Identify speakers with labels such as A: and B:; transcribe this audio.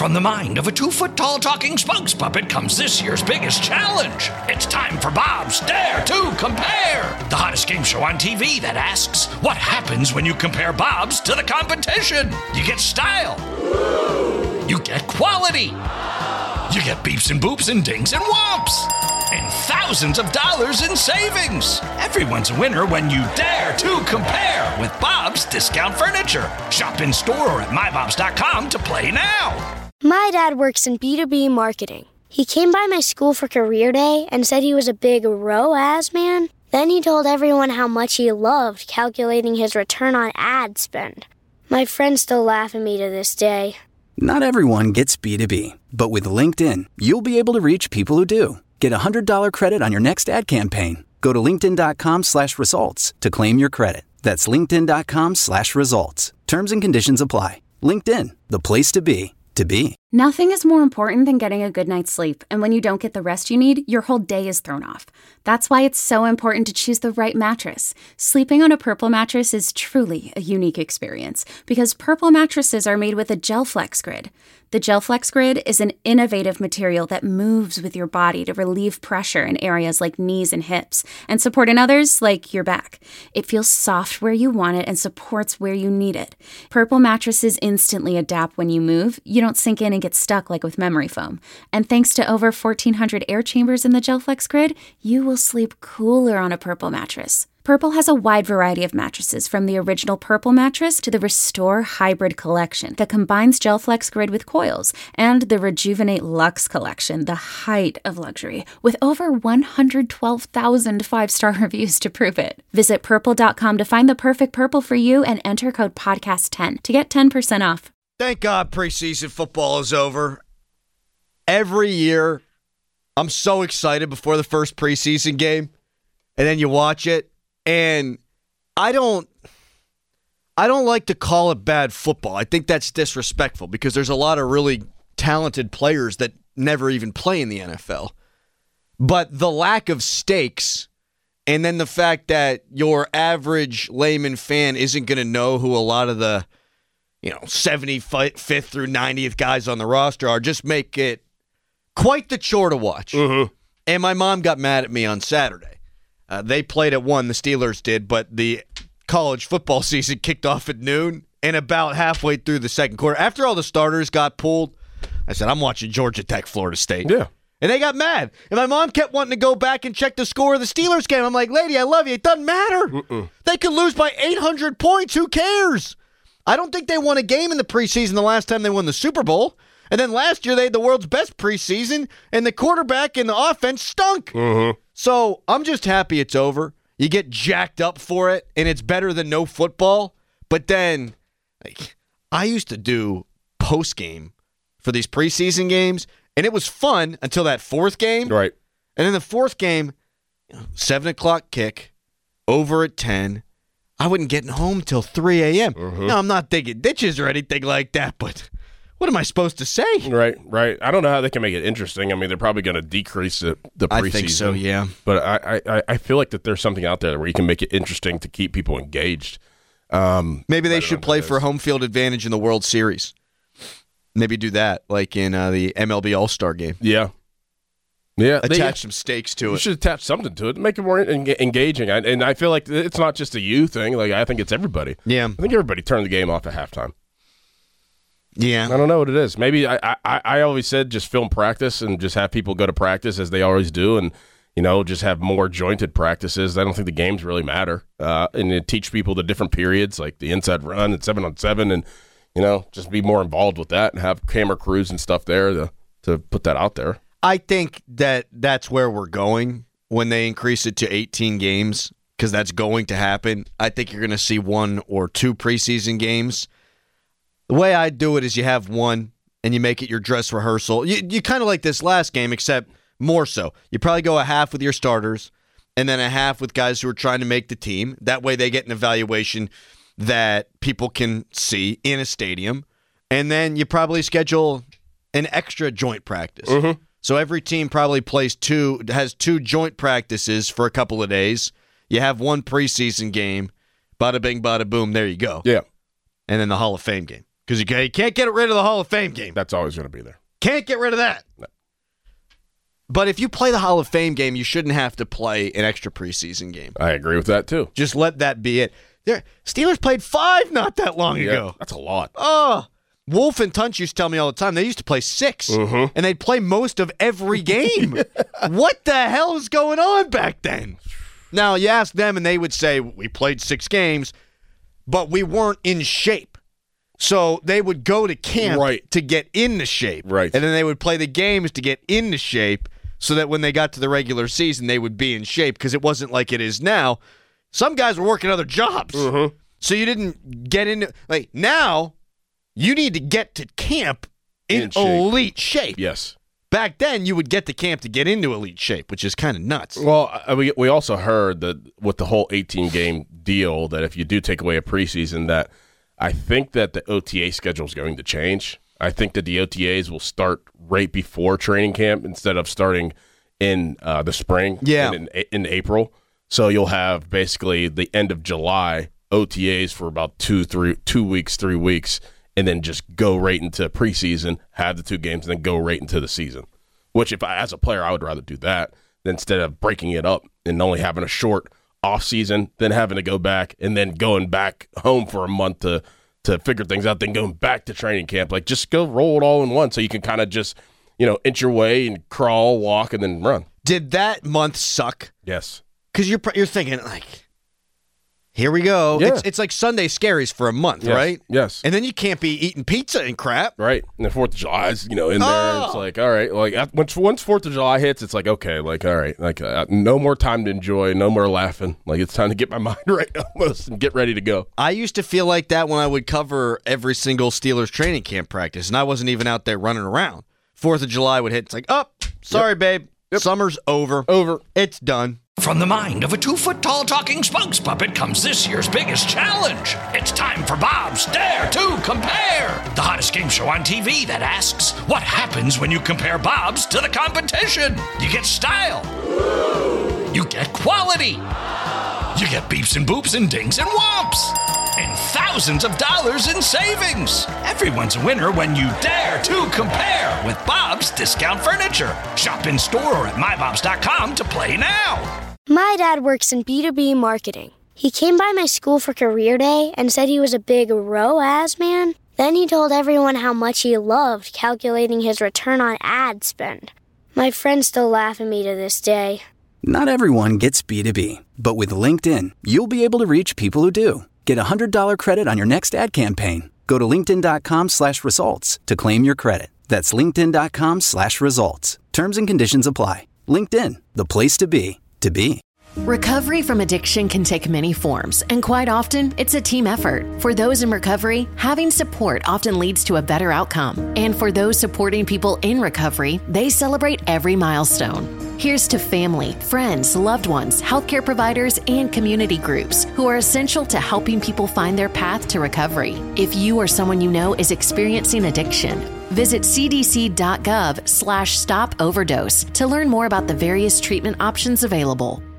A: From the mind of a 2-foot-tall talking spokes puppet comes this year's biggest challenge. It's time for Bob's Dare to Compare, the hottest game show on TV that asks, what happens when you compare Bob's to the competition? You get style. You get quality. You get beeps and boops and dings and whomps. And thousands of dollars in savings. Everyone's a winner when you dare to compare with Bob's Discount Furniture. Shop in store or at mybobs.com to play now.
B: My dad works in B2B marketing. He came by my school for career day and said he was a big ROAS man. Then he told everyone how much he loved calculating his return on ad spend. My friends still laugh at me to this day.
C: Not everyone gets B2B, but with LinkedIn, you'll be able to reach people who do. Get a $100 credit on your next ad campaign. Go to linkedin.com/results to claim your credit. That's linkedin.com/results. Terms and conditions apply. LinkedIn, the place to be.
D: Nothing is more important than getting a good night's sleep, and when you don't get the rest you need, your whole day is thrown off. That's why it's so important to choose the right mattress. Sleeping on a Purple mattress is truly a unique experience, because Purple mattresses are made with a GelFlex Grid. The GelFlex Grid is an innovative material that moves with your body to relieve pressure in areas like knees and hips, and support in others like your back. It feels soft where you want it and supports where you need it. Purple mattresses instantly adapt when you move. You don't sink in and get stuck like with memory foam. And thanks to over 1,400 air chambers in the GelFlex Grid, you will sleep cooler on a Purple mattress. Purple has a wide variety of mattresses, from the original Purple mattress to the Restore Hybrid collection that combines GelFlex Grid with coils, and the Rejuvenate Luxe collection, the height of luxury, with over 112,000 5-star reviews to prove it. Visit Purple.com to find the perfect Purple for you and enter code podcast10 to get 10% off.
E: Thank God preseason football is over. Every year, I'm so excited before the first preseason game, and then you watch it, and I don't like to call it bad football. I think that's disrespectful because there's a lot of really talented players that never even play in the NFL. But the lack of stakes, and then the fact that your average layman fan isn't going to know who a lot of the 75th through 90th guys on the roster are, just make it quite the chore to watch. Mm-hmm. And my mom got mad at me on Saturday. They played at 1, the Steelers did, but the college football season kicked off at noon, and about halfway through the second quarter, after all the starters got pulled, I said, I'm watching Georgia Tech, Florida State.
F: Yeah.
E: And they got mad. And my mom kept wanting to go back and check the score of the Steelers game. I'm like, lady, I love you. It doesn't matter. Mm-mm. They could lose by 800 points. Who cares? I don't think they won a game in the preseason the last time they won the Super Bowl. And then last year they had the world's best preseason, and the quarterback and the offense stunk. Mm-hmm. So I'm just happy it's over. You get jacked up for it, and it's better than no football. But then, I used to do post-game for these preseason games, and it was fun until that fourth game.
F: Right.
E: And then the fourth game, 7 o'clock kick, over at 10. I wasn't getting home till 3 a.m. Mm-hmm. Now, I'm not digging ditches or anything like that, but what am I supposed to say?
F: Right. I don't know how they can make it interesting. I mean, they're probably going to decrease the preseason.
E: I think so, yeah.
F: But I feel like that there's something out there where you can make it interesting to keep people engaged.
E: Maybe they should play for home field advantage in the World Series. Maybe do that, like in the MLB All-Star game.
F: Yeah. Yeah,
E: attach some stakes to it.
F: You should attach something to it, make it more engaging. And I feel like it's not just a you thing. Like, I think it's everybody.
E: Yeah,
F: I think everybody turned the game off at halftime.
E: Yeah,
F: I don't know what it is. Maybe I always said just film practice and just have people go to practice as they always do, and just have more jointed practices. I don't think the games really matter, and teach people the different periods, like the inside run and 7-on-7, and just be more involved with that and have camera crews and stuff there to put that out there.
E: I think that's where we're going when they increase it to 18 games, because that's going to happen. I think you're going to see 1 or 2 preseason games. The way I do it is you have one and you make it your dress rehearsal. You kind of like this last game, except more so. You probably go a half with your starters and then a half with guys who are trying to make the team. That way they get an evaluation that people can see in a stadium. And then you probably schedule an extra joint practice. Mm-hmm. So every team probably has 2 joint practices for a couple of days. You have 1 preseason game. Bada bing, bada boom, there you go.
F: Yeah.
E: And then the Hall of Fame game. because you can't get rid of the Hall of Fame game.
F: That's always going to be there.
E: Can't get rid of that.
F: No.
E: But if you play the Hall of Fame game, you shouldn't have to play an extra preseason game.
F: I agree with that, too.
E: Just let that be it. Steelers played 5 not that long ago.
F: That's a lot.
E: Oh, Wolf and Tunch used to tell me all the time they used to play 6, and they'd play most of every game. What the hell is going on back then? Now, you ask them, and they would say, we played 6 games, but we weren't in shape. So they would go to camp to get into shape.
F: Right.
E: And then they would play the games to get into shape so that when they got to the regular season, they would be in shape because it wasn't like it is now. Some guys were working other jobs. So you didn't get into – like now, you need to get to camp in elite shape.
F: Yes.
E: Back then, you would get to camp to get into elite shape, which is kind of nuts.
F: Well, we also heard that with the whole 18-game deal that if you do take away a preseason that – I think that the OTA schedule is going to change. I think that the OTAs will start right before training camp instead of starting in the spring in April. So you'll have basically the end of July OTAs for about 3 weeks, and then just go right into preseason, have the 2 games, and then go right into the season. Which, as a player, I would rather do that than instead of breaking it up and only having a short off season, then having to go back and then going back home for a month to figure things out, then going back to training camp. Like, just go roll it all in one so you can kind of just, inch your way and crawl, walk, and then run.
E: Did that month suck?
F: Yes.
E: Because you're thinking, like, here we go.
F: Yeah.
E: It's like Sunday scaries for a month, right?
F: Yes.
E: And then you can't be eating pizza and crap.
F: Right. And the 4th of July is, in there. And it's like, all right. Like, once 4th of July hits, it's like, okay, like, all right. Like, no more time to enjoy, no more laughing. Like, it's time to get my mind right almost and get ready to go.
E: I used to feel like that when I would cover every single Steelers training camp practice, and I wasn't even out there running around. 4th of July would hit. It's like, sorry, babe. Yep. Summer's over. It's done.
A: From the mind of a 2-foot-tall talking spokes puppet comes this year's biggest challenge. It's time for Bob's Dare to Compare, the hottest game show on TV that asks, what happens when you compare Bob's to the competition? You get style. You get quality. You get beeps and boops and dings and whomps. And thousands of dollars in savings. Everyone's a winner when you dare to compare with Bob's Discount Furniture. Shop in store or at mybobs.com to play now.
B: My dad works in B2B marketing. He came by my school for career day and said he was a big ROAS man. Then he told everyone how much he loved calculating his return on ad spend. My friends still laugh at me to this day.
C: Not everyone gets B2B, but with LinkedIn, you'll be able to reach people who do. Get a $100 credit on your next ad campaign. Go to linkedin.com/results to claim your credit. That's linkedin.com/results. Terms and conditions apply. LinkedIn, the place to be.
G: Recovery from addiction can take many forms, and quite often, it's a team effort. For those in recovery, having support often leads to a better outcome. And for those supporting people in recovery, they celebrate every milestone. Here's to family, friends, loved ones, healthcare providers, and community groups who are essential to helping people find their path to recovery. If you or someone you know is experiencing addiction, visit cdc.gov/stop overdose to learn more about the various treatment options available.